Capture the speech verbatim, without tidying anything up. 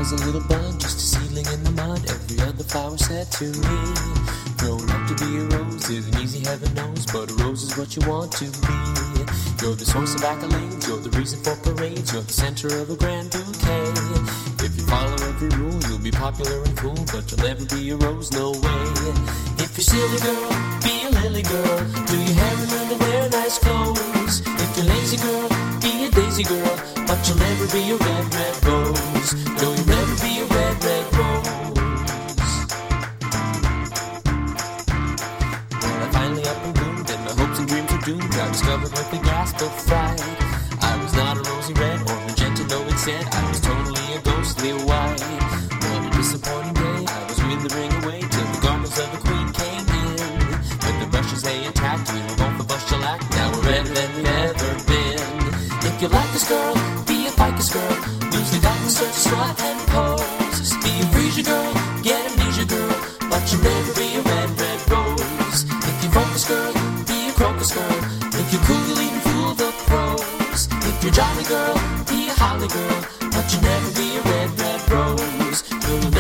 was a little bud, just a seedling in the mud. Every other flower said to me, growing up to be a rose isn't easy, heaven knows, but a rose is what you want to be. You're the source of accolades, you're the reason for parades, you're the center of a grand bouquet. If you follow every rule, you'll be popular and cool, but you'll never be a rose, no way. If you're silly girl, be a lily girl, do your hair and learn to wear nice clothes. If you're lazy girl, be a daisy girl, but you'll never be a red, red rose. No, you'll never be a red, red rose. Well, I finally up and bloomed, and my hopes and dreams were doomed. I discovered with the gasp of fright, I was not a rosy red or magenta, no, instead I was totally a ghostly white. What a disappointing day, I was withering away till the garments of the queen came in. With the brushes they attacked, we were both of us shellacked. Now we're redder than we've ever been. If you like this girl, be a ficus girl, lose the doubt and search, strut and pose. Be a Frisia girl, get amnesia girl, but you'll never be a red, red rose. If you focus girl, be a crocus girl, if you're cool you'll even fool the pros. If you're jolly girl, be a holly girl, but you'll never be a red, red rose. You'll